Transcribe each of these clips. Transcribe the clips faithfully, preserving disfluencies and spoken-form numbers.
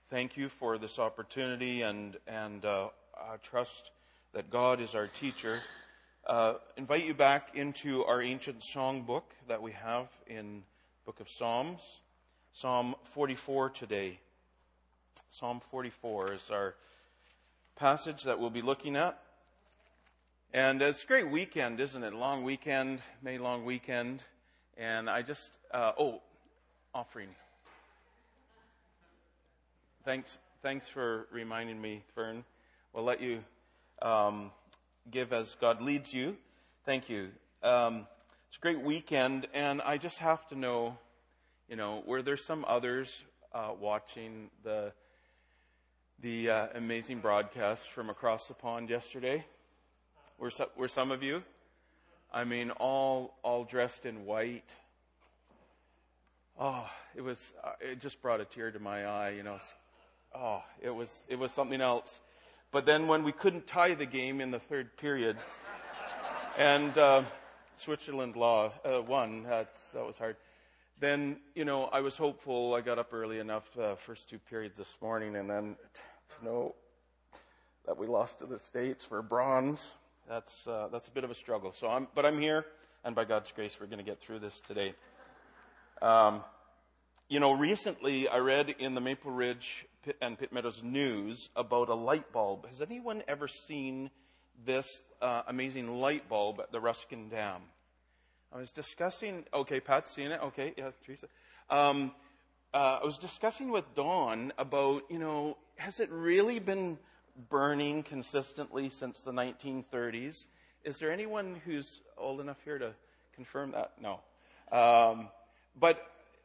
thank you for this opportunity and, and uh, I trust that God is our teacher. Uh, invite you back into our ancient song book that we have in Book of Psalms. Psalm forty-four today. Psalm forty-four is our passage that we'll be looking at. And it's a great weekend, isn't it? Long weekend, May long weekend. And I just, uh, oh, offering. Thanks, thanks for reminding me, Fern. We'll let you um, give as God leads you. Thank you. Um, it's a great weekend, and I just have to know, you know, were there some others uh, watching the the uh, amazing broadcast from across the pond yesterday? Were some, were some of you? I mean, all all dressed in white. Oh, it was. Uh, it just brought a tear to my eye. You know. Oh, it was it was something else. But then when we couldn't tie the game in the third period, and uh, Switzerland law uh, won, that's, that was hard. Then, you know, I was hopeful. I got up early enough uh, first two periods this morning, and then t- to know that we lost to the States for bronze, that's uh, that's a bit of a struggle. So, I'm but I'm here, and by God's grace, we're going to get through this today. Um, you know, recently I read in the Maple Ridge and Pitt Meadows News about a light bulb. Has anyone ever seen this uh, amazing light bulb at the Ruskin Dam? I was discussing, okay, Pat's seen it, okay, yeah, Teresa. Um, uh, I was discussing with Dawn about, you know, has it really been burning consistently since the nineteen thirties? Is there anyone who's old enough here to confirm that? No. Um, but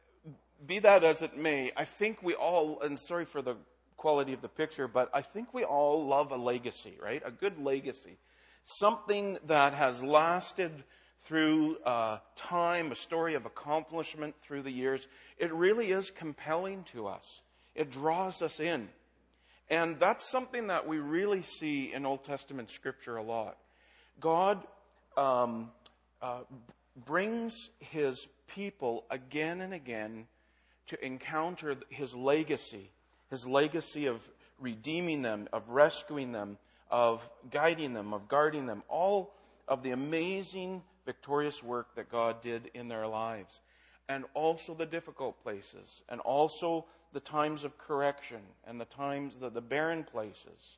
be that as it may, I think we all, and sorry for the quality of the picture, but I think we all love a legacy, right? A good legacy. Something that has lasted through uh, time, a story of accomplishment through the years. It really is compelling to us. It draws us in. And that's something that we really see in Old Testament Scripture a lot. God um, uh, brings His people again and again to encounter His legacy, His legacy of redeeming them, of rescuing them, of guiding them, of guarding them, all of the amazing, victorious work that God did in their lives, and also the difficult places, and also the times of correction, and the times, the, the barren places.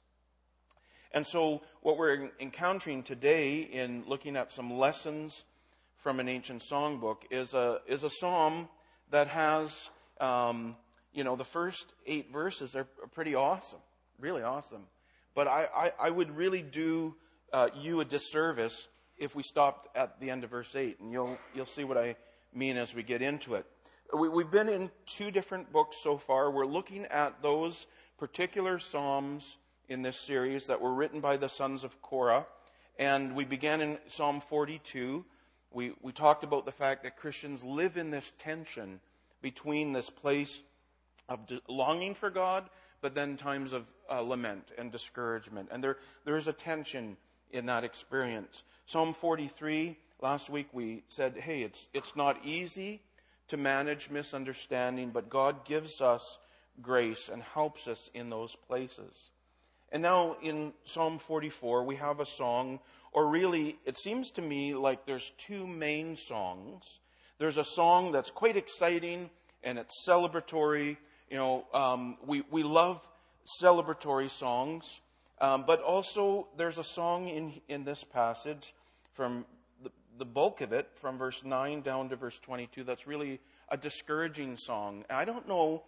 And so what we're encountering today in looking at some lessons from an ancient songbook is a, is a psalm that has Um, you know, the first eight verses are pretty awesome, really awesome. But I, I, I would really do uh, you a disservice if we stopped at the end of verse eight, and you'll you'll see what I mean as we get into it. We, we've been in two different books so far. We're looking at those particular psalms in this series that were written by the sons of Korah, and we began in Psalm forty-two. We we talked about the fact that Christians live in this tension between this place of longing for God, but then times of uh, lament and discouragement. And there there is a tension in that experience. Psalm forty-three, last week we said, hey, it's it's not easy to manage misunderstanding, but God gives us grace and helps us in those places. And now in Psalm forty-four, we have a song, or really, it seems to me like there's two main songs. There's a song that's quite exciting and it's celebratory. You know, um, we, we love celebratory songs. Um, but also there's a song in, in this passage from the, the bulk of it, from verse nine down to verse twenty-two, that's really a discouraging song. And I don't know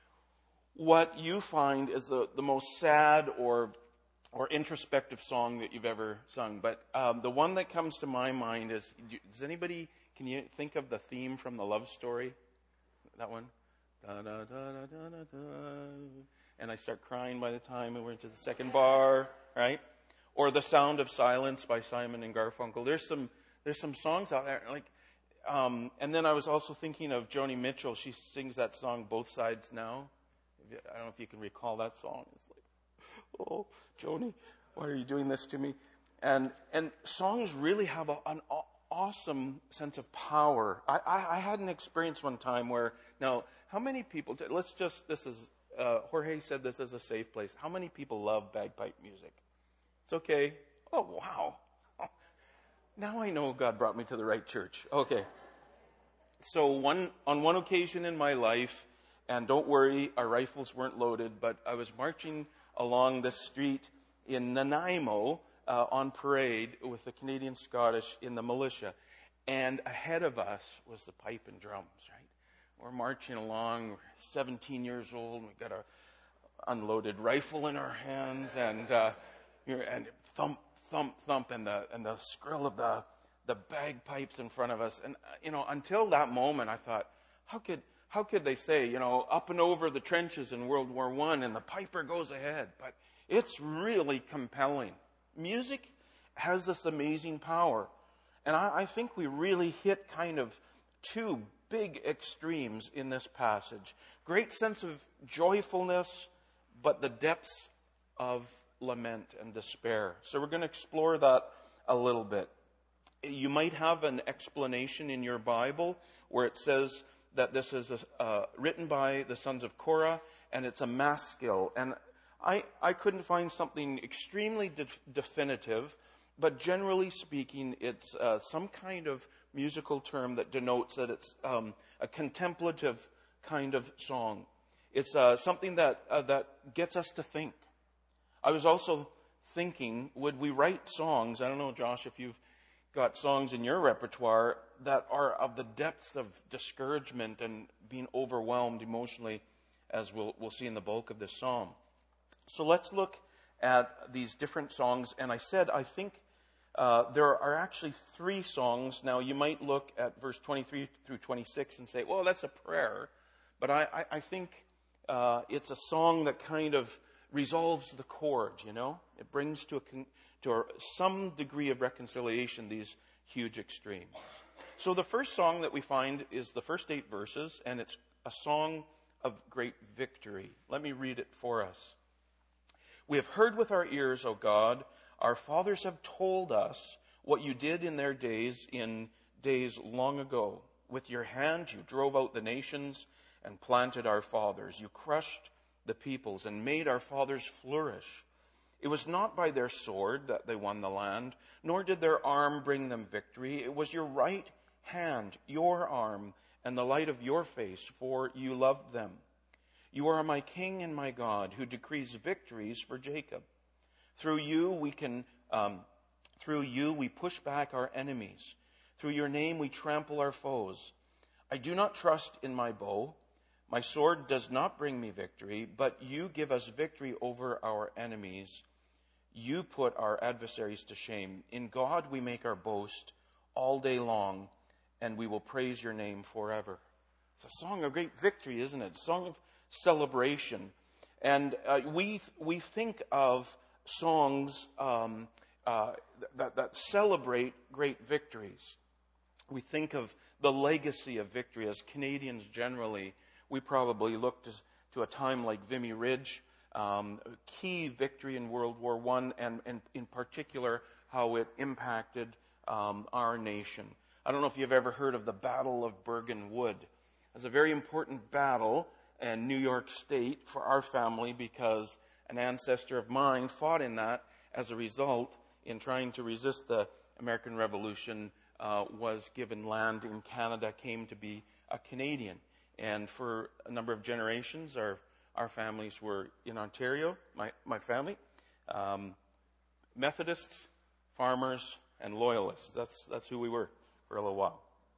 what you find is the, the most sad or or introspective song that you've ever sung. But um, the one that comes to my mind is, does anybody... Can you think of the theme from the love story? That one? Da, da, da, da, da, da, da. And I start crying by the time we're into the second bar, right? Or The Sound of Silence by Simon and Garfunkel. There's some there's some songs out there. like, um, And then I was also thinking of Joni Mitchell. She sings that song, Both Sides Now. I don't know if you can recall that song. It's like, oh, Joni, why are you doing this to me? And, and songs really have a, an awesome sense of power. I, I, I had an experience one time where, now, how many people, let's just, this is uh, Jorge said this is a safe place. How many people love bagpipe music? It's okay. Oh, wow. Now I know God brought me to the right church. Okay. So one on one occasion in my life, and don't worry, our rifles weren't loaded, but I was marching along the street in Nanaimo uh, on parade with the Canadian Scottish in the militia. And ahead of us was the pipe and drums, right? We're marching along, we're seventeen years old, and we've got our unloaded rifle in our hands, and uh, and thump, thump, thump, and the and the skrill of the the bagpipes in front of us. And uh, you know, until that moment, I thought, how could how could they say, you know, up and over the trenches in World War One, and the piper goes ahead? But it's really compelling. Music has this amazing power, and I, I think we really hit kind of two big extremes in this passage. Great sense of joyfulness, but the depths of lament and despair. So we're going to explore that a little bit. You might have an explanation in your Bible where it says that this is uh, written by the sons of Korah, and it's a maskil. And I, I couldn't find something extremely de- definitive, but generally speaking, it's uh, some kind of musical term that denotes that it's um, a contemplative kind of song. It's uh, something that uh, that gets us to think. I was also thinking, would we write songs? I don't know, Josh, if you've got songs in your repertoire that are of the depth of discouragement and being overwhelmed emotionally, as we'll we'll see in the bulk of this psalm. So let's look at these different songs. And I said, I think uh, there are actually three songs. Now, you might look at verse twenty-three through twenty-six and say, well, that's a prayer. But I, I, I think uh, it's a song that kind of resolves the chord, you know? It brings to, a con- to a, some degree of reconciliation these huge extremes. So the first song that we find is the first eight verses, and it's a song of great victory. Let me read it for us. We have heard with our ears, O God, our fathers have told us what you did in their days, in days long ago. With your hand you drove out the nations and planted our fathers. You crushed the peoples and made our fathers flourish. It was not by their sword that they won the land, nor did their arm bring them victory. It was your right hand, your arm, and the light of your face, for you loved them. You are my King and my God, who decrees victories for Jacob. Through you we can, um, through you we push back our enemies. Through your name we trample our foes. I do not trust in my bow. My sword does not bring me victory, but you give us victory over our enemies. You put our adversaries to shame. In God we make our boast all day long, and we will praise your name forever. It's a song of great victory, isn't it? A song of celebration. And uh, we we think of songs um, uh, that, that celebrate great victories. We think of the legacy of victory. As Canadians generally, we probably look to, to a time like Vimy Ridge, um, key victory in World War One, and, and in particular how it impacted um, our nation. I don't know if you've ever heard of the Battle of Bergen Wood. It's a very important battle in New York State for our family because an ancestor of mine fought in that. As a result, in trying to resist the American Revolution, uh, was given land in Canada, came to be a Canadian. And for a number of generations, our our families were in Ontario, my, my family, um, Methodists, farmers, and loyalists. That's that's who we were for a little while.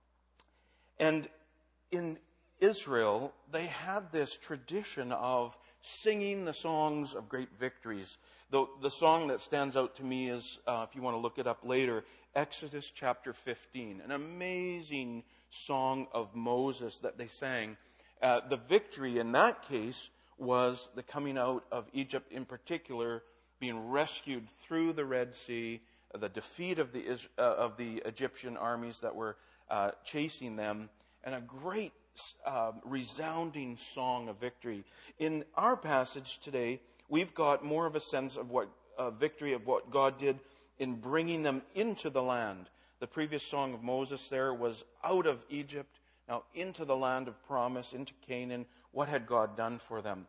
And in Israel, they had this tradition of singing the songs of great victories. The, the song that stands out to me is, uh, if you want to look it up later, Exodus chapter fifteen, an amazing song of Moses that they sang. Uh, the victory in that case was the coming out of Egypt, in particular, being rescued through the Red Sea, the defeat of the uh, of the Egyptian armies that were uh, chasing them, and a great uh, resounding song of victory. In our passage today, we've got more of a sense of what uh, victory of what God did in bringing them into the land. The previous song of Moses there was out of Egypt, now into the land of promise, into Canaan. What had God done for them?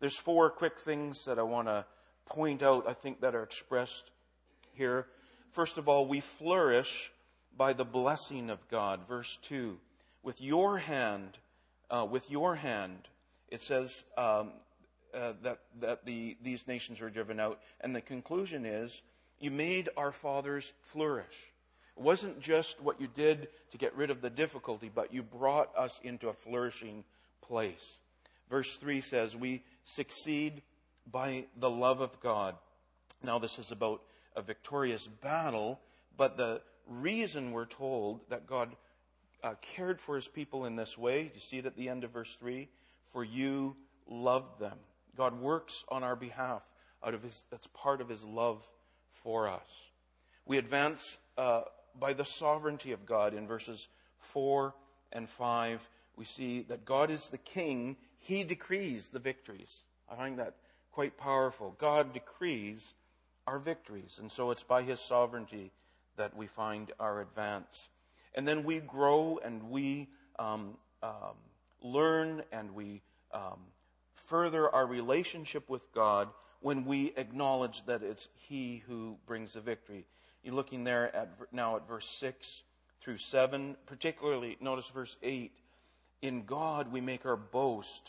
There's four quick things that I want to point out, I think, that are expressed here. First of all, we flourish by the blessing of God. Verse two, with your hand, uh, with your hand, it says um, uh, that that the these nations were driven out, and the conclusion is, you made our fathers flourish. It wasn't just what you did to get rid of the difficulty, but you brought us into a flourishing place. Verse three says, we succeed by the love of God. Now, this is about a victorious battle, but the reason we're told that God uh, cared for his people in this way, you see it at the end of verse three, for you loved them. God works on our behalf out of his, that's part of his love for us. We advance uh, by the sovereignty of God. In verses four and five, we see that God is the king. He decrees the victories. I find that quite powerful. God decrees our victories. And so it's by his sovereignty that we find our advance. And then we grow and we um, um, learn and we um, further our relationship with God when we acknowledge that it's he who brings the victory. You're looking there at now at verse six through seven. Particularly, notice verse eight. In God we make our boast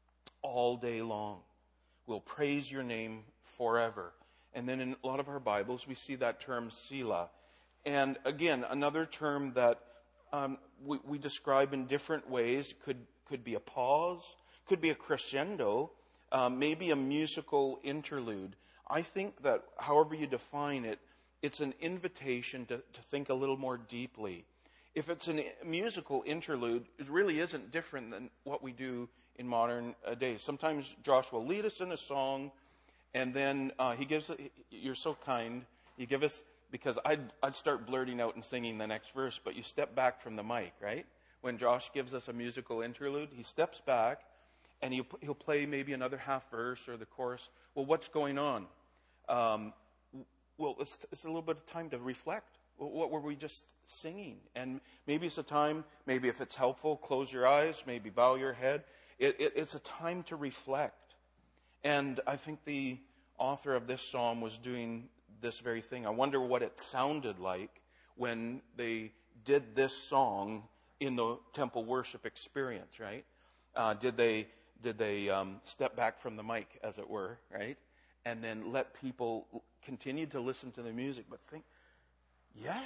all day long. We'll praise your name forever. And then in a lot of our Bibles, we see that term Selah. And again, another term that um, we, we describe in different ways. Could, could be a pause, could be a crescendo, um, maybe a musical interlude. I think that however you define it, it's an invitation to, to think a little more deeply. If it's a musical interlude, it really isn't different than what we do in modern uh, days. Sometimes Josh will lead us in a song, and then uh, he gives, you're so kind, you give us, because I'd, I'd start blurting out and singing the next verse, but you step back from the mic, right? When Josh gives us a musical interlude, he steps back, and he'll, he'll play maybe another half verse or the chorus. Well, what's going on? Um, well, it's, it's a little bit of time to reflect. What were we just singing? And maybe it's a time, maybe if it's helpful, close your eyes, maybe bow your head. It, it, it's a time to reflect. And I think the author of this psalm was doing this very thing. I wonder what it sounded like when they did this song in the temple worship experience, right? Uh, did they did they um, step back from the mic, as it were, right? And then let people continue to listen to the music, but think, yeah,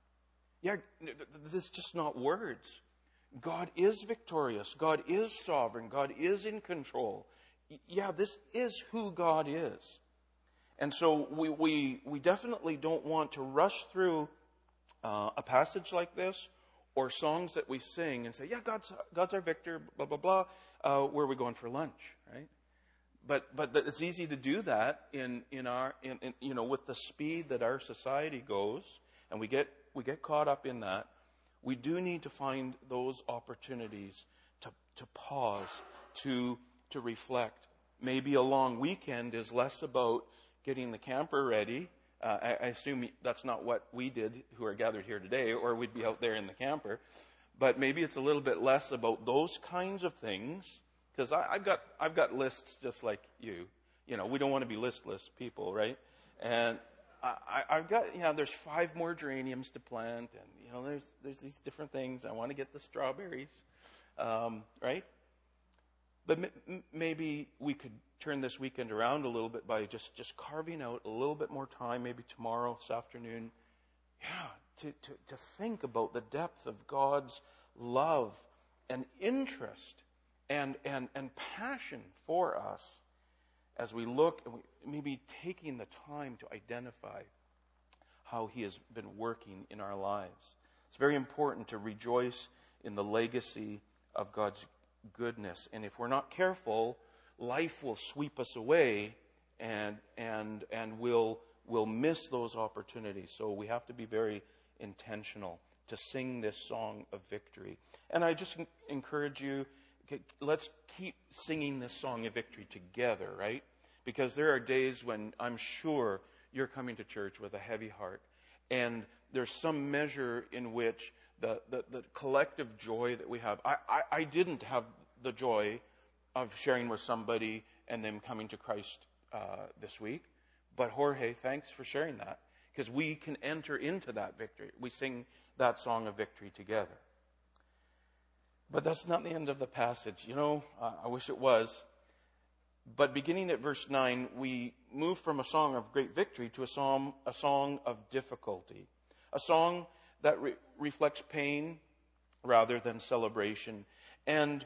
yeah, this is just not words. God is victorious. God is sovereign. God is in control. Yeah, this is who God is. And so we we, we definitely don't want to rush through uh, a passage like this or songs that we sing and say, yeah, God's God's our victor, blah, blah, blah. Uh, where are we going for lunch, right? But but it's easy to do that in in our in, in you know with the speed that our society goes, and we get we get caught up in that. We do need to find those opportunities to to pause, to to reflect. Maybe a long weekend is less about getting the camper ready. Uh, I, I assume that's not what we did who are gathered here today, or we'd be out there in the camper. But maybe it's a little bit less about those kinds of things, because I've got I've got lists just like you. You know, we don't want to be listless people, right? And I, I've got, you know, there's five more geraniums to plant, and you know, there's there's these different things. I want to get the strawberries, um, right? But m- maybe we could turn this weekend around a little bit by just, just carving out a little bit more time, maybe tomorrow, this afternoon, yeah, to, to, to think about the depth of God's love and interest and, and, and passion for us as we look, and we, maybe taking the time to identify how he has been working in our lives. It's very important to rejoice in the legacy of God's goodness. And if we're not careful, life will sweep us away, and and and we'll we'll miss those opportunities. So we have to be very intentional to sing this song of victory. And I just encourage you, let's keep singing this song of victory together, right? Because there are days when I'm sure you're coming to church with a heavy heart, and there's some measure in which the, the, the collective joy that we have. I, I, I didn't have the joy of sharing with somebody and them coming to Christ uh, this week. But Jorge, thanks for sharing that, because we can enter into that victory. We sing that song of victory together. But that's not the end of the passage. You know, uh, I wish it was. But beginning at verse nine, we move from a song of great victory to a song, a song of difficulty. A song that re- reflects pain rather than celebration. And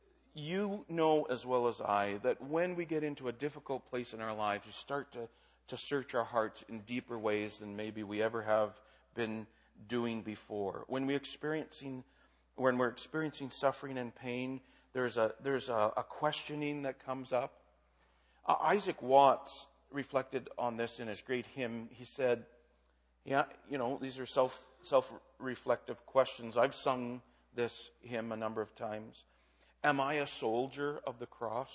you know as well as I that when we get into a difficult place in our lives, we start to, to search our hearts in deeper ways than maybe we ever have been doing before. When we experiencing, when we're experiencing suffering and pain, there's a there's a, a questioning that comes up. Uh, Isaac Watts reflected on this in his great hymn. He said, "Yeah, you know, these are self self-reflective questions. I've sung this hymn a number of times. Am I a soldier of the cross?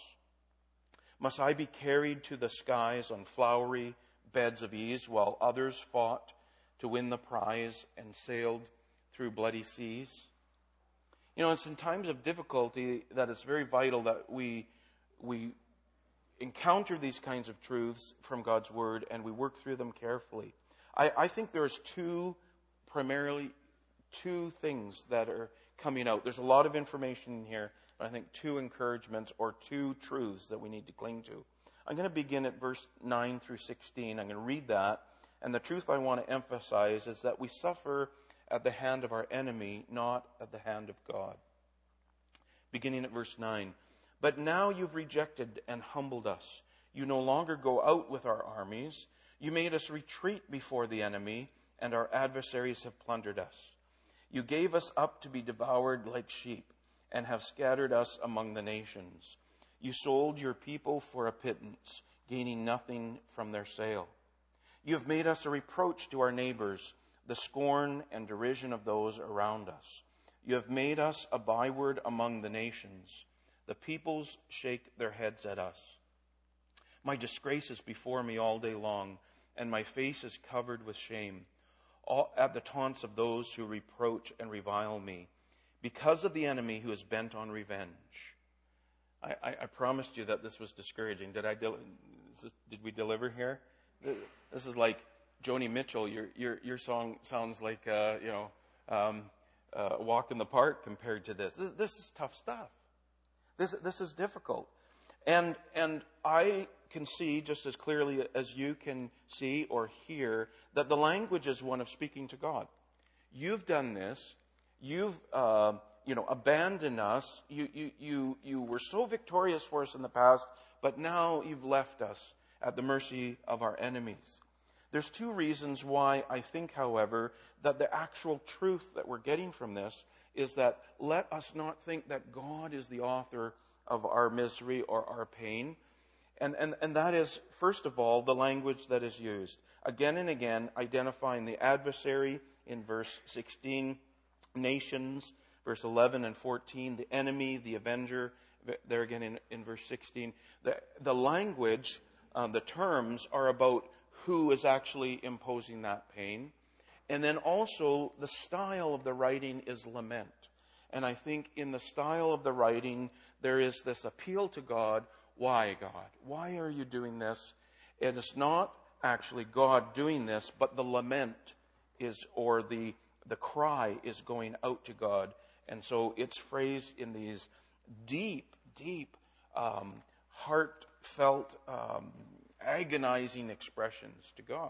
Must I be carried to the skies on flowery beds of ease while others fought to win the prize and sailed through bloody seas?" You know, it's in times of difficulty that it's very vital that we we encounter these kinds of truths from God's Word and we work through them carefully. I, I think there's two, primarily two things that are coming out. There's a lot of information in here, but I think two encouragements or two truths that we need to cling to. I'm going to begin at verse nine through sixteen. I'm going to read that. And the truth I want to emphasize is that we suffer at the hand of our enemy, not at the hand of God. Beginning at verse nine. But now you've rejected and humbled us. You no longer go out with our armies. You made us retreat before the enemy, and our adversaries have plundered us. You gave us up to be devoured like sheep, and have scattered us among the nations. You sold your people for a pittance, gaining nothing from their sale. You have made us a reproach to our neighbors, the scorn and derision of those around us. You have made us a byword among the nations. The peoples shake their heads at us. My disgrace is before me all day long, and my face is covered with shame, all at the taunts of those who reproach and revile me, because of the enemy who is bent on revenge. I, I, I promised you that this was discouraging. Did I? Del- did we deliver here? This is like Joni Mitchell. Your your your song sounds like uh, you know um, uh, Walk in the Park compared to this. This, this is tough stuff. This this is difficult, and and I can see just as clearly as you can see or hear that the language is one of speaking to God. You've done this. You've uh, you know abandoned us. You you you you were so victorious for us in the past, but now you've left us at the mercy of our enemies. There's two reasons why I think, however, that the actual truth that we're getting from this is that let us not think that God is the author of our misery or our pain. And, and, and that is, first of all, the language that is used. Again and again, identifying the adversary in verse sixteen, nations, verse eleven and fourteen, the enemy, the avenger, there again in, in verse sixteen. The, the language, uh, the terms are about who is actually imposing that pain. And then also the style of the writing is lament. And I think in the style of the writing, there is this appeal to God. Why, God? Why are you doing this? It is not actually God doing this, but the lament is, or the, the cry is going out to God. And so it's phrased in these deep, deep, um, heartfelt, um, agonizing expressions to God.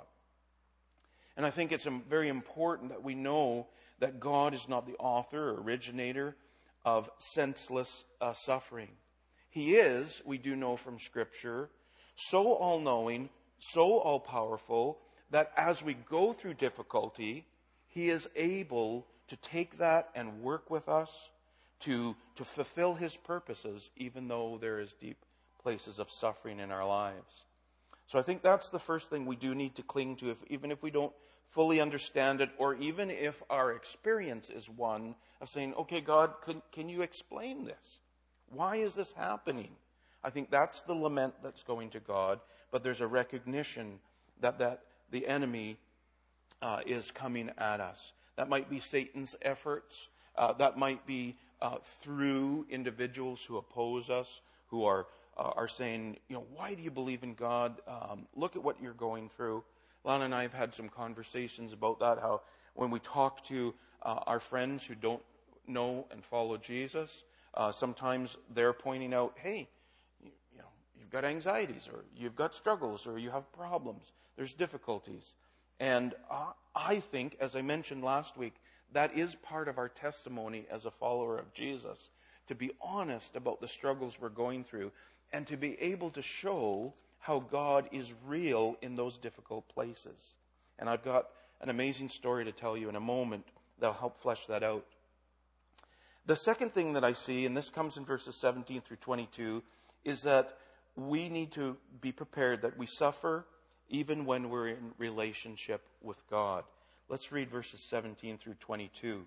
And I think it's very important that we know that God is not the author or originator of senseless uh, suffering. He is, we do know from Scripture, so all-knowing, so all-powerful, that as we go through difficulty, He is able to take that and work with us to, to fulfill His purposes, even though there is deep places of suffering in our lives. So I think that's the first thing we do need to cling to, if, even if we don't fully understand it, or even if our experience is one of saying, okay, God, can, can you explain this? Why is this happening? I think that's the lament that's going to God, but there's a recognition that, that the enemy uh, is coming at us. That might be Satan's efforts. Uh, that might be uh, through individuals who oppose us, who are uh, are saying, you know, why do you believe in God? Um, look at what you're going through. Lana and I have had some conversations about that, how when we talk to uh, our friends who don't know and follow Jesus, uh, sometimes they're pointing out, hey, you, you know, you've got anxieties, or you've got struggles, or you have problems. There's difficulties. And uh, I think, as I mentioned last week, that is part of our testimony as a follower of Jesus, to be honest about the struggles we're going through and to be able to show how God is real in those difficult places. And I've got an amazing story to tell you in a moment that'll help flesh that out. The second thing that I see, and this comes in verses seventeen through twenty-two, is that we need to be prepared that we suffer even when we're in relationship with God. Let's read verses seventeen through twenty-two.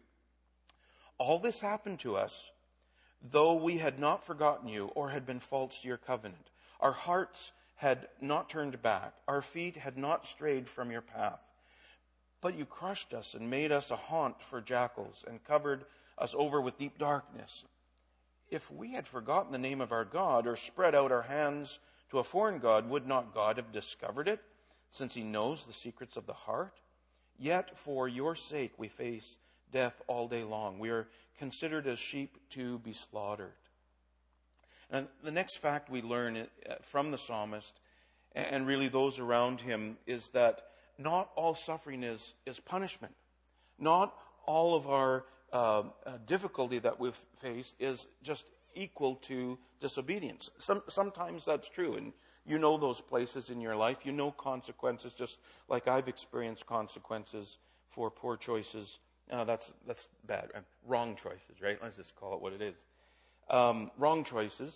All this happened to us, though we had not forgotten you or had been false to your covenant. Our hearts had not turned back. Our feet had not strayed from your path. But you crushed us and made us a haunt for jackals and covered us over with deep darkness. If we had forgotten the name of our God or spread out our hands to a foreign god, would not God have discovered it, since he knows the secrets of the heart? Yet for your sake we face death all day long. We are considered as sheep to be slaughtered. And the next fact we learn from the psalmist, and really those around him, is that not all suffering is, is punishment. Not all of our uh, difficulty that we face is just equal to disobedience. Some, sometimes that's true, and you know those places in your life. You know consequences, just like I've experienced consequences for poor choices. Uh, that's that's bad. Uh, wrong choices, right? Let's just call it what it is. Um, wrong choices.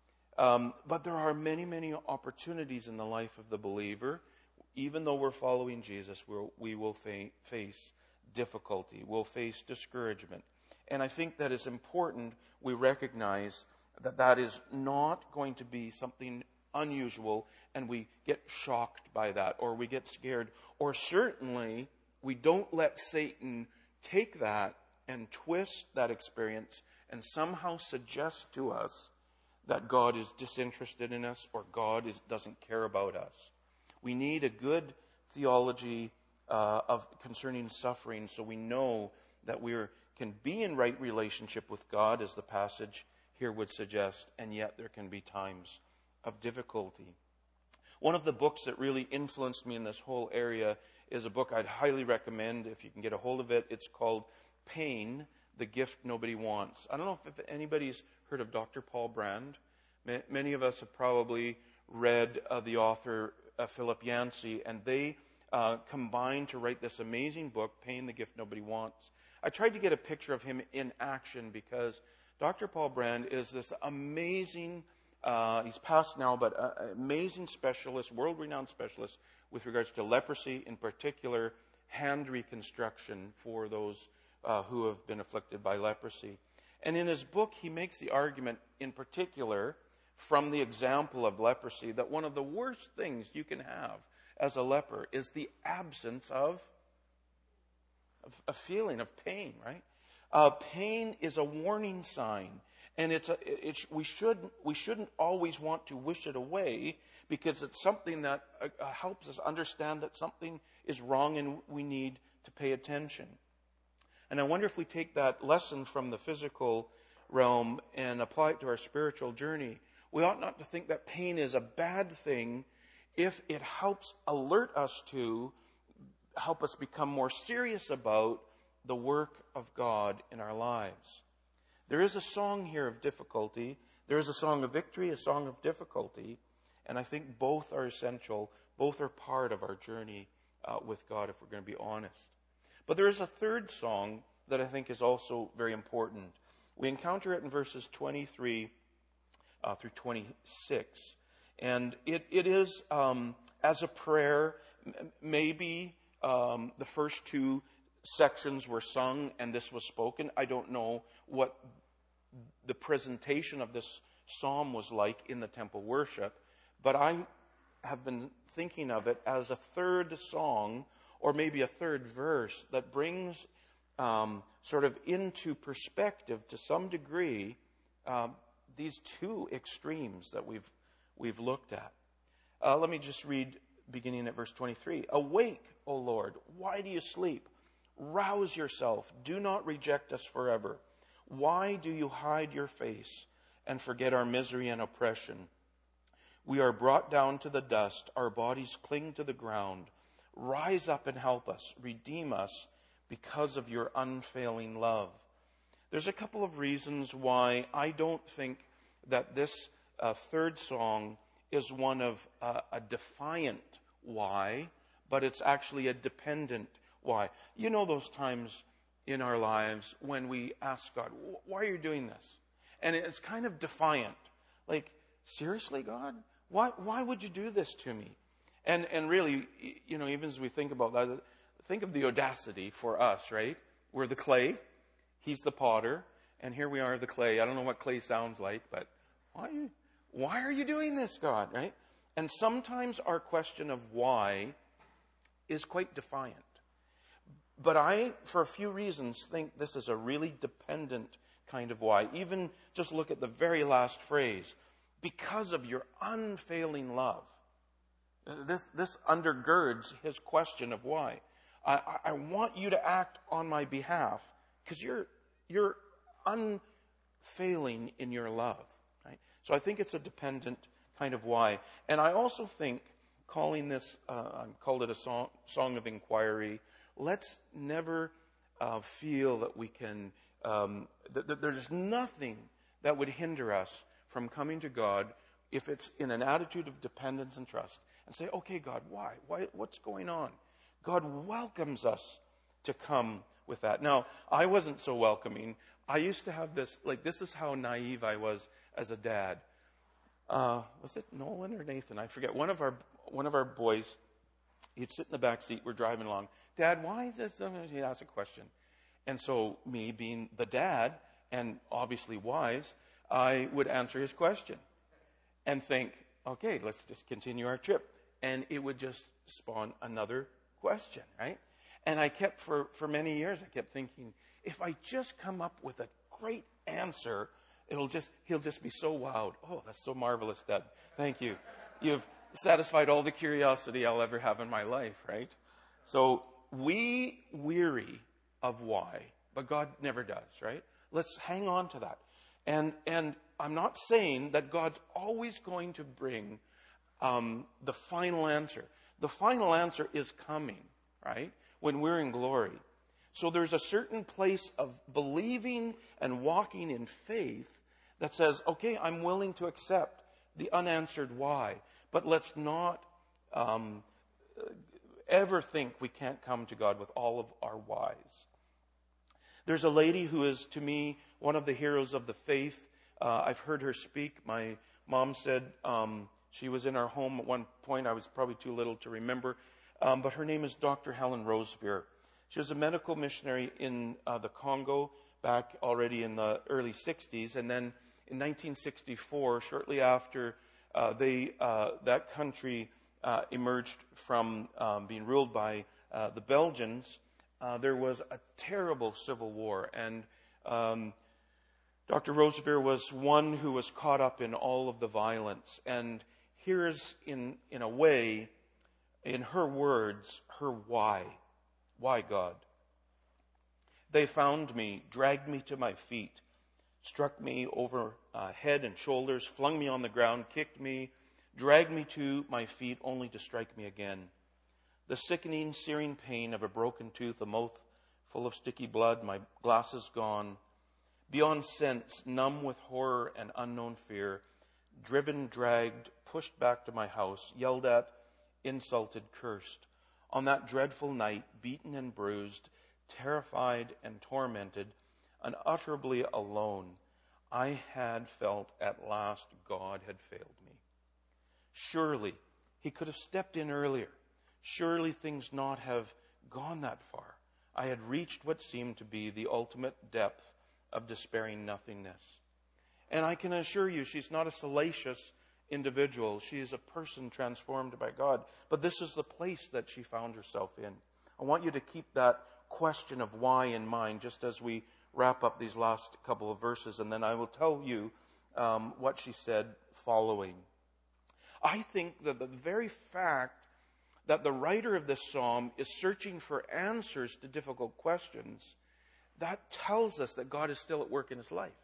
Um, but there are many, many opportunities in the life of the believer. Even though we're following Jesus, we'll, we will fa- face difficulty. We'll face discouragement. And I think that it's important we recognize that that is not going to be something unusual and we get shocked by that or we get scared. Or certainly we don't let Satan take that and twist that experience and somehow suggest to us that God is disinterested in us or God is, doesn't care about us. We need a good theology uh, of concerning suffering so we know that we can be in right relationship with God, as the passage here would suggest, and yet there can be times of difficulty. One of the books that really influenced me in this whole area is a book I'd highly recommend if you can get a hold of it. It's called Pain, the Gift Nobody Wants. I don't know if anybody's heard of Doctor Paul Brand. Many of us have probably read uh, the author uh, Philip Yancey, and they uh, combined to write this amazing book, Pain, the Gift Nobody Wants. I tried to get a picture of him in action because Doctor Paul Brand is this amazing, uh, he's passed now, but uh, amazing specialist, world-renowned specialist with regards to leprosy, in particular hand reconstruction for those uh, who have been afflicted by leprosy. And in his book, he makes the argument, in particular, from the example of leprosy, that one of the worst things you can have as a leper is the absence of a feeling of pain, right? Uh, pain is a warning sign, and it's a, it, we should we shouldn't always want to wish it away because it's something that uh, helps us understand that something is wrong and we need to pay attention. And I wonder if we take that lesson from the physical realm and apply it to our spiritual journey. We ought not to think that pain is a bad thing if it helps alert us to help us become more serious about the work of God in our lives. There is a song here of difficulty. There is a song of victory, a song of difficulty. And I think both are essential. Both are part of our journey uh, with God, if we're going to be honest. But there is a third song that I think is also very important. We encounter it in verses twenty-three uh, through twenty-six. And it, it is um, as a prayer. M- maybe um, the first two sections were sung and this was spoken. I don't know what the presentation of this psalm was like in the temple worship, but I have been thinking of it as a third song or maybe a third verse that brings um, sort of into perspective to some degree um, these two extremes that we've we've looked at. Uh, let me just read beginning at verse twenty-three. Awake, O Lord, why do you sleep? Rouse yourself, do not reject us forever. Why do you hide your face and forget our misery and oppression? We are brought down to the dust, our bodies cling to the ground. Rise up and help us, redeem us because of your unfailing love. There's a couple of reasons why I don't think that this uh, third song is one of uh, a defiant why, but it's actually a dependent why. You know those times in our lives when we ask God, why are you doing this? And it's kind of defiant. Like, seriously, God? Why, why would you do this to me? And, and really, you know, even as we think about that, think of the audacity for us, right? We're the clay. He's the potter. And here we are, the clay. I don't know what clay sounds like, but why, why are you doing this, God, right? And sometimes our question of why is quite defiant. But I, for a few reasons, think this is a really dependent kind of why. Even just look at the very last phrase. Because of your unfailing love. This, this undergirds his question of why. I, I want you to act on my behalf because you're, you're unfailing in your love. Right? So I think it's a dependent kind of why. And I also think calling this, uh, I called it a song, song of inquiry. Let's never uh, feel that we can, um, that, that there's nothing that would hinder us from coming to God if it's in an attitude of dependence and trust and say, okay, God, why? Why? What's going on? God welcomes us to come with that. Now, I wasn't so welcoming. I used to have this, like, this is how naive I was as a dad. Uh, was it Nolan or Nathan? I forget. One of our, one of our boys, he'd sit in the back seat. We're driving along. Dad, why is this? He asked a question. And so me being the dad and obviously wise, I would answer his question and think, okay, let's just continue our trip. And it would just spawn another question, right? And I kept, for, for many years, I kept thinking, if I just come up with a great answer, it'll just, he'll just be so wowed. Oh, that's so marvelous, Dad. Thank you. You've satisfied all the curiosity I'll ever have in my life, right? So we weary of why, but God never does, right? Let's hang on to that. And and I'm not saying that God's always going to bring um, the final answer. The final answer is coming, right? When we're in glory. So there's a certain place of believing and walking in faith that says, okay, I'm willing to accept the unanswered why. But let's not um, ever think we can't come to God with all of our whys. There's a lady who is, to me, one of the heroes of the faith. Uh, I've heard her speak. My mom said um, she was in our home at one point. I was probably too little to remember. Um, but her name is Doctor Helen Roseveare. She was a medical missionary in uh, the Congo back already in the early sixties. And then in nineteen sixty-four, shortly after uh, they uh, that country uh, emerged from um, being ruled by uh, the Belgians, Uh, there was a terrible civil war, and um, Doctor Roseveare was one who was caught up in all of the violence. And here's, in, in a way, in her words, her why. Why, God? They found me, dragged me to my feet, struck me over uh, head and shoulders, flung me on the ground, kicked me, dragged me to my feet only to strike me again. The sickening, searing pain of a broken tooth, a mouth full of sticky blood, my glasses gone. Beyond sense, numb with horror and unknown fear, driven, dragged, pushed back to my house, yelled at, insulted, cursed. On that dreadful night, beaten and bruised, terrified and tormented, unutterably alone, I had felt at last God had failed me. Surely he could have stepped in earlier. Surely things not have gone that far. I had reached what seemed to be the ultimate depth of despairing nothingness. And I can assure you, she's not a salacious individual. She is a person transformed by God. But this is the place that she found herself in. I want you to keep that question of why in mind just as we wrap up these last couple of verses. And then I will tell you um, what she said following. I think that the very fact that the writer of this psalm is searching for answers to difficult questions, that tells us that God is still at work in his life.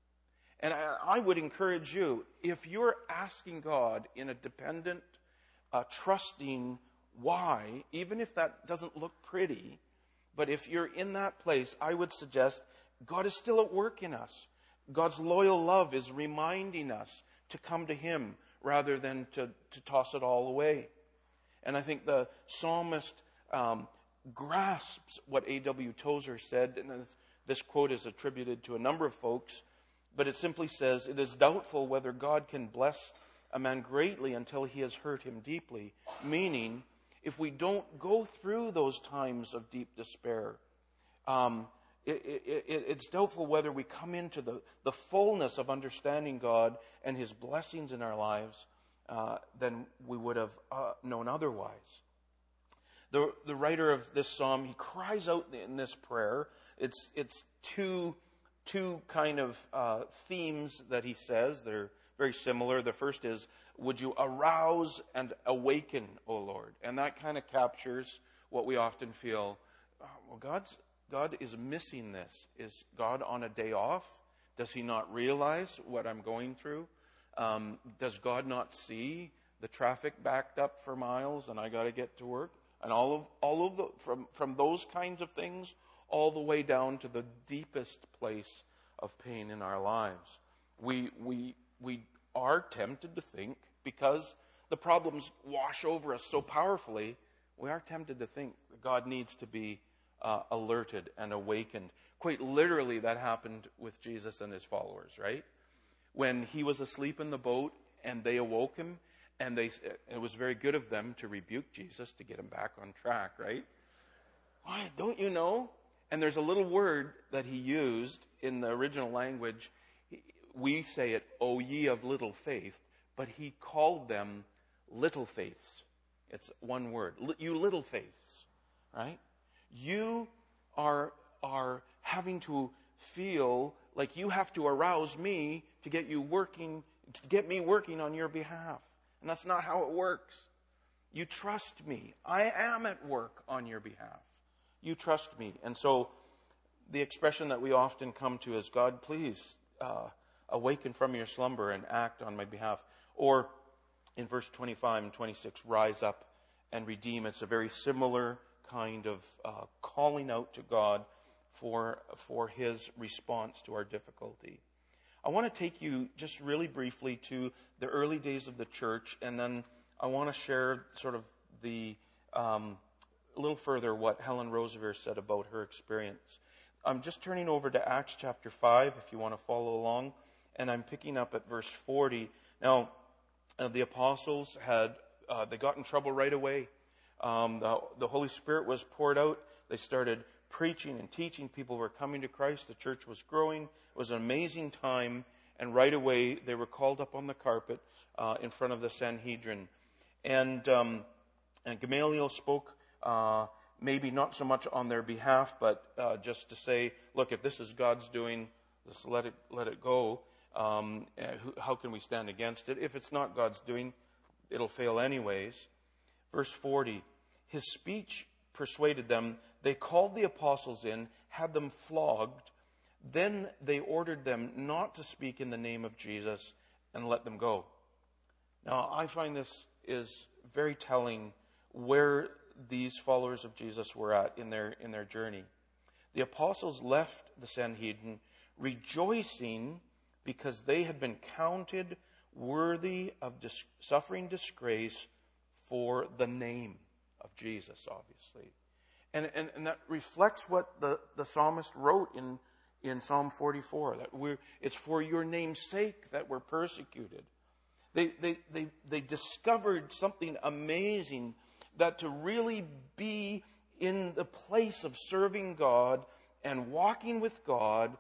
And I, I would encourage you, if you're asking God in a dependent, uh, trusting why, even if that doesn't look pretty, but if you're in that place, I would suggest God is still at work in us. God's loyal love is reminding us to come to him rather than to, to toss it all away. And I think the psalmist um, grasps what A W Tozer said, and this quote is attributed to a number of folks, but it simply says, "It is doubtful whether God can bless a man greatly until he has hurt him deeply." Meaning, if we don't go through those times of deep despair, um, it, it, it, it's doubtful whether we come into the, the fullness of understanding God and his blessings in our lives uh, than we would have uh, known otherwise. The, the writer of this psalm, he cries out in this prayer. It's, it's two, two kind of uh, themes that he says. They're very similar. The first is, would you arouse and awaken, O Lord? And that kind of captures what we often feel. Uh, well, God's, God is missing this. Is God on a day off? Does he not realize what I'm going through? Um, does God not see the traffic backed up for miles and I got to get to work? And all of all of the from from those kinds of things all the way down to the deepest place of pain in our lives. We we we are tempted to think, because the problems wash over us so powerfully, we are tempted to think that God needs to be uh, alerted and awakened. Quite literally, that happened with Jesus and his followers, right? When he was asleep in the boat and they awoke him, and they it was very good of them to rebuke Jesus to get him back on track, right? Why, don't you know? And there's a little word that he used in the original language. We say it, "O ye of little faith," but he called them little faiths. It's one word. You little faiths, right? You are, are having to feel like you have to arouse me to get you working, to get me working on your behalf. And that's not how it works. You trust me. I am at work on your behalf. You trust me. And so the expression that we often come to is, "God, please uh, awaken from your slumber and act on my behalf." Or in verse twenty-five and twenty-six, "Rise up and redeem." It's a very similar kind of uh, calling out to God for, for his response to our difficulty. I want to take you just really briefly to the early days of the church, and then I want to share sort of the um, a little further what Helen Roseveare said about her experience. I'm just turning over to Acts chapter five, if you want to follow along, and I'm picking up at verse forty. Now, uh, the apostles had, uh, they got in trouble right away. Um, the, the Holy Spirit was poured out. They started preaching and teaching. People were coming to Christ. The church was growing. It was an amazing time. And right away, they were called up on the carpet uh, in front of the Sanhedrin. And, um, and Gamaliel spoke, uh, maybe not so much on their behalf, but uh, just to say, look, if this is God's doing, just let it, let it go. Um, how can we stand against it? If it's not God's doing, it'll fail anyways. Verse forty, his speech persuaded them. They called the apostles in, had them flogged. Then they ordered them not to speak in the name of Jesus and let them go. Now, I find this is very telling where these followers of Jesus were at in their, in their journey. The apostles left the Sanhedrin rejoicing because they had been counted worthy of dis- suffering disgrace for the name of Jesus, obviously. And, and, and that reflects what the, the psalmist wrote in, in Psalm forty-four, that we're, it's for your name's sake that we're persecuted. They, they, they, they discovered something amazing, that to really be in the place of serving God and walking with God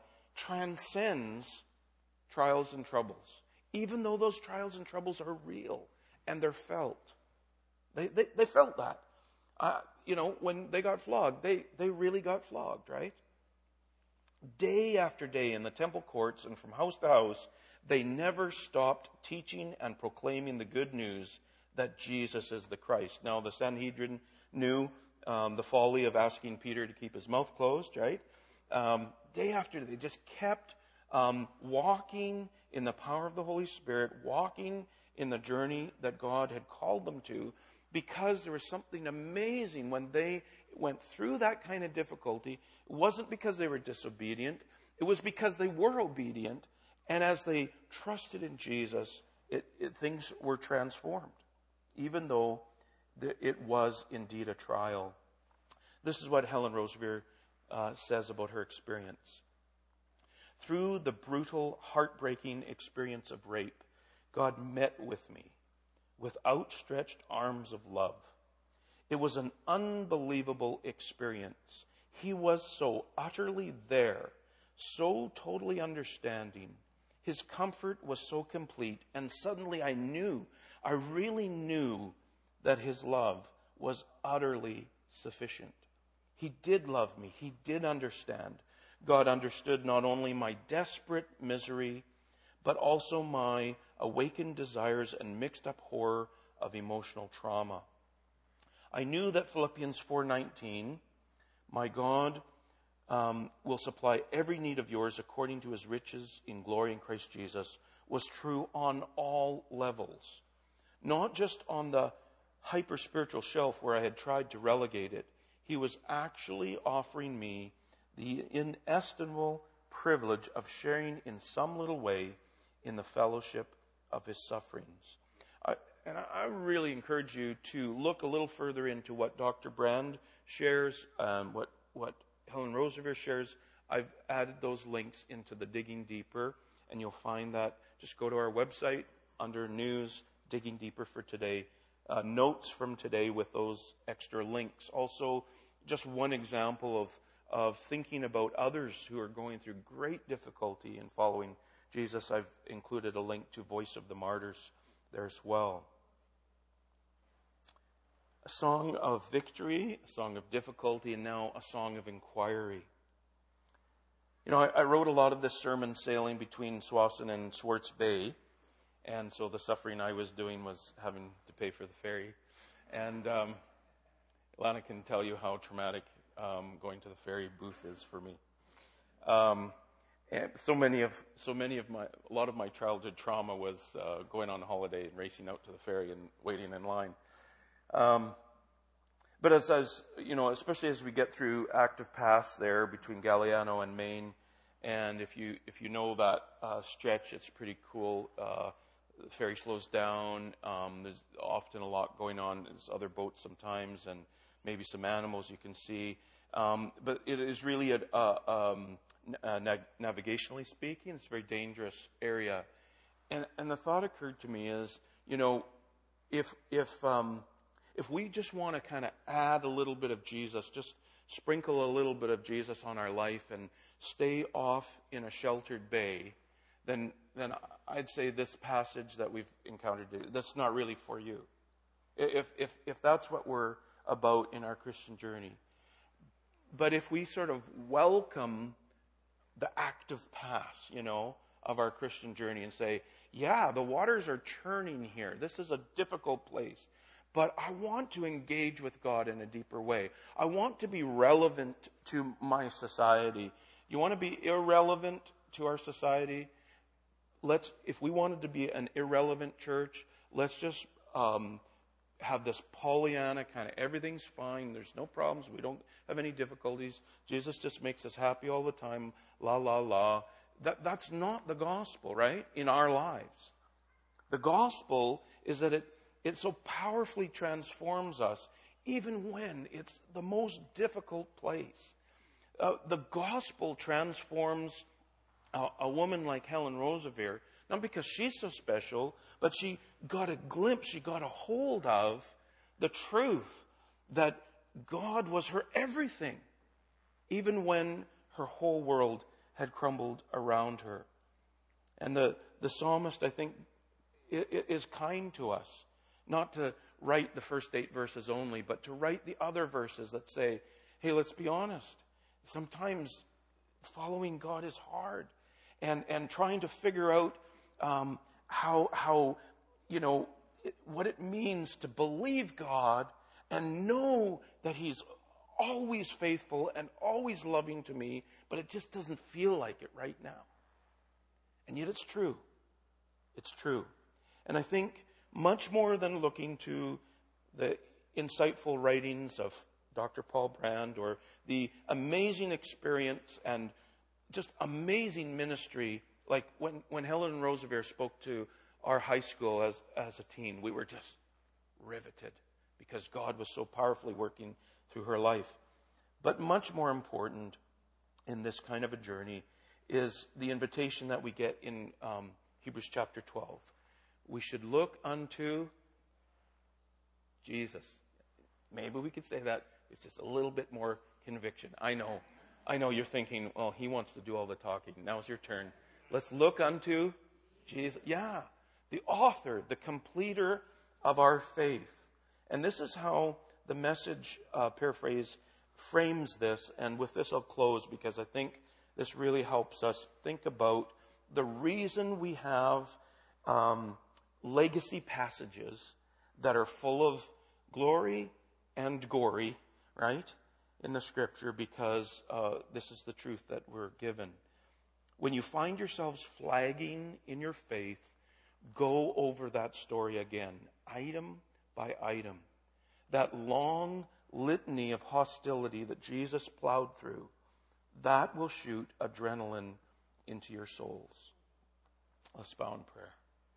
transcends trials and troubles, even though those trials and troubles are real and they're felt. They, they, they felt that. Uh, you know, when they got flogged, they, they really got flogged, right? Day after day in the temple courts and from house to house, they never stopped teaching and proclaiming the good news that Jesus is the Christ. Now, the Sanhedrin knew um, the folly of asking Peter to keep his mouth closed, right? Um, day after day, they just kept um, walking in the power of the Holy Spirit, walking in the journey that God had called them to, because there was something amazing when they went through that kind of difficulty. It wasn't because they were disobedient. It was because they were obedient. And as they trusted in Jesus, it, it, things were transformed, even though the, it was indeed a trial. This is what Helen Roseveare uh, says about her experience. Through the brutal, heartbreaking experience of rape, God met with me with outstretched arms of love. It was an unbelievable experience. He was so utterly there, so totally understanding. His comfort was so complete, and suddenly I knew, I really knew that his love was utterly sufficient. He did love me. He did understand. God understood not only my desperate misery, but also my awakened desires and mixed up horror of emotional trauma. I knew that Philippians four nineteen, my God um, will supply every need of yours according to his riches in glory in Christ Jesus, was true on all levels. Not just on the hyper-spiritual shelf where I had tried to relegate it. He was actually offering me the inestimable privilege of sharing in some little way in the fellowship of his sufferings. I, and I really encourage you to look a little further into what Doctor Brand shares, um, what, what Helen Roseveare shares. I've added those links into the Digging Deeper, and you'll find that. Just go to our website under News, Digging Deeper for today. Uh, notes from today with those extra links. Also, just one example of, of thinking about others who are going through great difficulty in following Jesus. I've included a link to Voice of the Martyrs there as well. A song of victory, a song of difficulty, and now a song of inquiry. You know, I, I wrote a lot of this sermon sailing between Tsawwassen and Swartz Bay, and so the suffering I was doing was having to pay for the ferry. And um, Lana can tell you how traumatic um, going to the ferry booth is for me. Um, and so many of so many of my a lot of my childhood trauma was uh, going on holiday and racing out to the ferry and waiting in line. Um, but as as you know, especially as we get through Active Pass there between Galliano and Maine, and if you if you know that uh, stretch, it's pretty cool. Uh, the ferry slows down. Um, there's often a lot going on. There's other boats sometimes, and maybe some animals you can see. Um, but it is really a, a um, Uh, nav- navigationally speaking, it's a very dangerous area. And, and the thought occurred to me is, you know, if if um, if we just want to kind of add a little bit of Jesus, just sprinkle a little bit of Jesus on our life and stay off in a sheltered bay, then then I'd say this passage that we've encountered, that's not really for you. If if if that's what we're about in our Christian journey. But if we sort of welcome the active pass, you know, of our Christian journey and say, yeah, the waters are churning here. This is a difficult place. But I want to engage with God in a deeper way. I want to be relevant to my society. You want to be irrelevant to our society? Let's, if we wanted to be an irrelevant church, let's just um, have this Pollyanna kind of everything's fine. There's no problems. We don't have any difficulties. Jesus just makes us happy all the time. La, la, la. That, that's not the gospel, right? In our lives. The gospel is that it, it so powerfully transforms us even when it's the most difficult place. Uh, the gospel transforms a, a woman like Helen Roseveare, not because she's so special, but she got a glimpse, she got a hold of the truth that God was her everything, even when her whole world had crumbled around her. And the, the psalmist, I think, is kind to us, not to write the first eight verses only, but to write the other verses that say, hey, let's be honest. Sometimes following God is hard. And, and trying to figure out um, how, how, you know, it, what it means to believe God and know that He's always faithful and always loving to me, but it just doesn't feel like it right now. And yet it's true. It's true. And I think much more than looking to the insightful writings of Doctor Paul Brand or the amazing experience and just amazing ministry, like when, when Helen Roosevelt spoke to our high school as, as a teen, we were just riveted because God was so powerfully working through her life. But much more important in this kind of a journey is the invitation that we get in um, Hebrews chapter twelve. We should look unto Jesus. Maybe we could say that. It's just a little bit more conviction. I know. I know you're thinking, well, he wants to do all the talking. Now's your turn. Let's look unto Jesus. Yeah. The author, the completer of our faith. And this is how the Message uh, paraphrase frames this. And with this I'll close because I think this really helps us think about the reason we have um, legacy passages that are full of glory and gory, right, in the Scripture, because uh, this is the truth that we're given. When you find yourselves flagging in your faith, go over that story again, item by item. That long litany of hostility that Jesus plowed through, that will shoot adrenaline into your souls. Let's bow in prayer.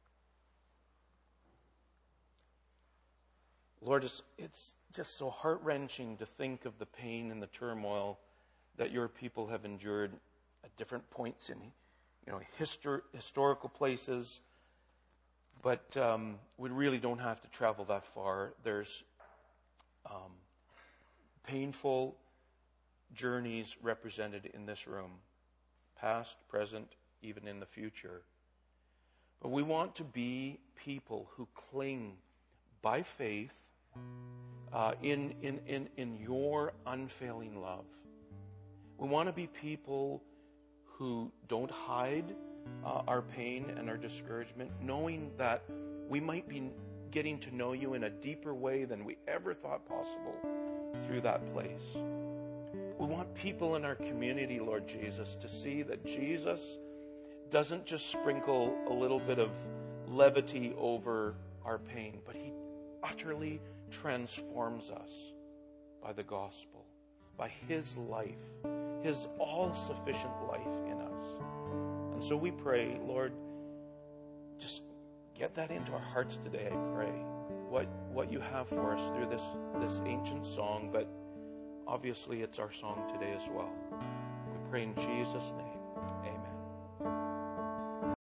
Lord, it's, it's just so heart-wrenching to think of the pain and the turmoil that your people have endured at different points in, you know, histor- historical places. But um, we really don't have to travel that far. There's um, painful journeys represented in this room, past, present, even in the future. But we want to be people who cling by faith uh, in, in, in, in your unfailing love. We want to be people who don't hide uh, our pain and our discouragement, knowing that we might be getting to know you in a deeper way than we ever thought possible through that place. We want people in our community, Lord Jesus, to see that Jesus doesn't just sprinkle a little bit of levity over our pain, but He utterly transforms us by the gospel, by His life, His all-sufficient life in us. And so we pray, Lord, just get that into our hearts today, I pray, what what you have for us through this, this ancient song, but obviously it's our song today as well. We pray in Jesus' name. Amen.